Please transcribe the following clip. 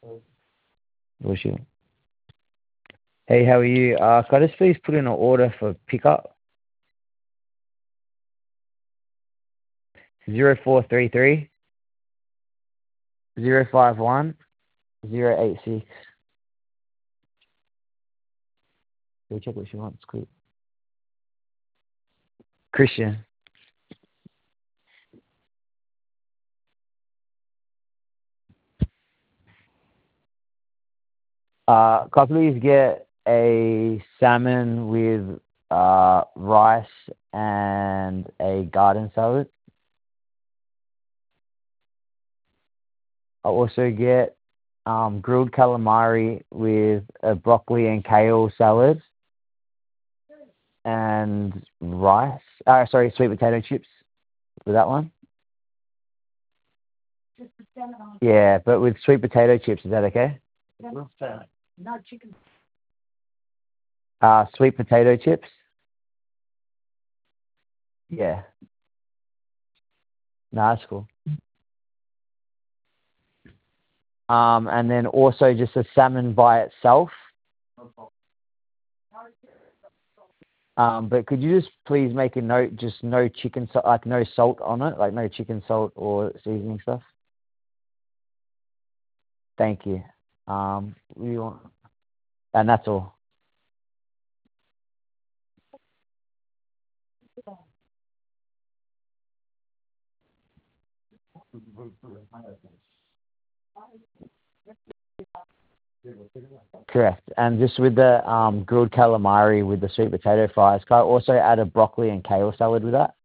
Bullshit. Hey, how are you? Could I just please put in an order for pickup? 0433 051 086. Go check what she wants, quick. Christian. Could I please get a salmon with rice and a garden salad? I'll also get grilled calamari with a broccoli and kale salad and rice. Sweet potato chips with that one. Yeah, but with sweet potato chips, is that okay? No chicken. Sweet potato chips. Yeah. No, that's cool. And then also just a salmon by itself. But could you just please make a note, just no chicken, like no salt on it, like no chicken salt or seasoning stuff? Thank you. We want, and that's all. Correct. And just with the grilled calamari with the sweet potato fries, can I also add a broccoli and kale salad with that?